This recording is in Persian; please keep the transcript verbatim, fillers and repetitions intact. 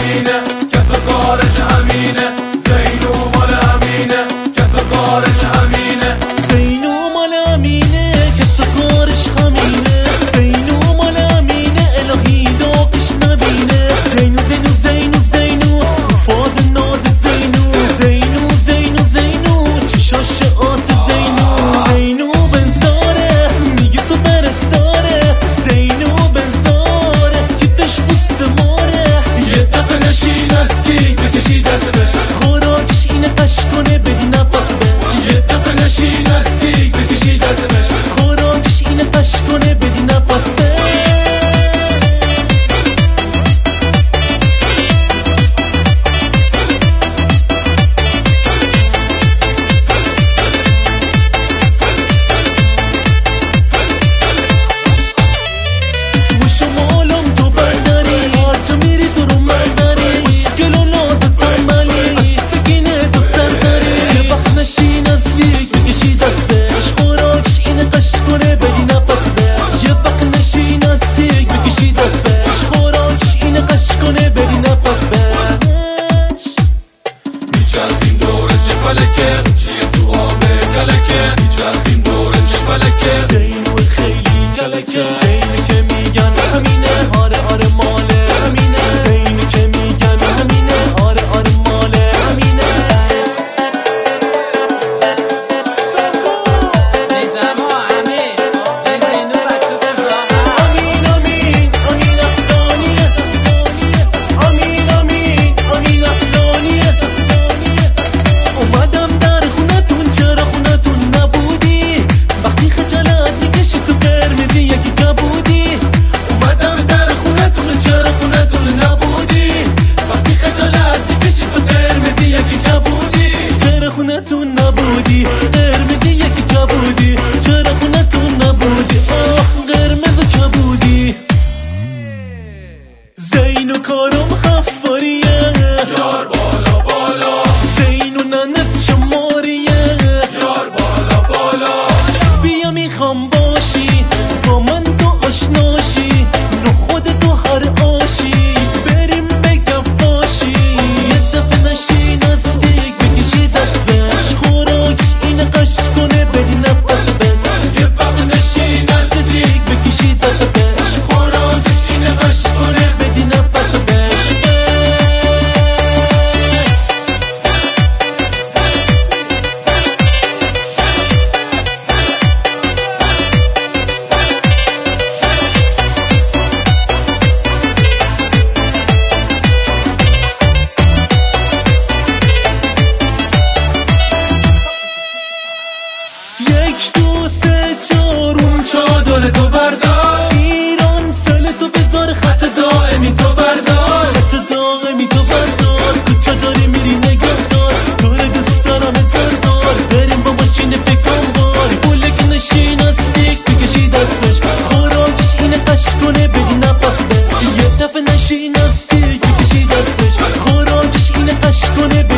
همینه، کس و کارش همینه. زینو مال همینه، کس و کارش همینه. زینو مال همینه، کس و کارش همینه. زینو مال همینه، الهی داغش نبینه. زینو زینو زینو زینو تو فاز ناز زینو. زینو زینو زینو چشاش آس زینو. زینو بنزاره میگه تو پرستاره. زینو بنزاره کیفش بوست ماره. یه دفعه نشین استی بکشی دست بهش، خوراکش اینه قش کنه بدی نفس بهش. یه دفعه نشین استی بکشی دست بهش، خوراکش اینه قش کنه بدی نفس بهش. میچرخیم دورش فلکه، چیه تو آب کلکه. میچرخیم دورش فلکه. زینو خیلی کلکه. زینو که میگن همینه، آره آره ماله همینه. زینو که میگن همینه، آره آره ماله همینه. امین امین امین اصلانیه. امین امین امین اصلانیه. اومدم در خونتون، چرا خونتون نبودی؟ وقتی خجالت میکشی تو قرمزی یکی کبودی. اومدم در خونتون، چرا خونتون نبودی؟ وقتی خجالت میکشی تو قرمزی یکی کبودی. چرا خونتون نبودی؟ قرمزی یکی کبودی. چرا خونتون نبودی؟ آه قرمز و کبودی. زینو کارم خفاریه، یار بالا بالا. زینو ننت شماریه، یار بالا بالا. بیا میخوام باشی با من تو آشناشی. نو خودتو هر آشی بریم بگم فاشی. یه دفعه نشین نزدیک بکشی دست بهش. خوراکش اینه قش کنه بدی نفس بهش. یه وقت نشین نزدیک بکشی دست بهش. خوراکش اینه قش کنه بدی نفس بهش. یک دو سه چهارم چادر تو بردار، ایران فل تو بذار. خط دائمی تو بردار. خط دائمی تو بردار. کوچه داری میری نگه دار. تو رو دوست دارم زردار. بریم با ماشین بکن بار. پولک نشین استیک بکشی دست بش. خوراکش اینه قش کنه بدی نفس بش. یه دفعه نشین استیک بکشی دست بش. خوراکش اینه قش کنه بدی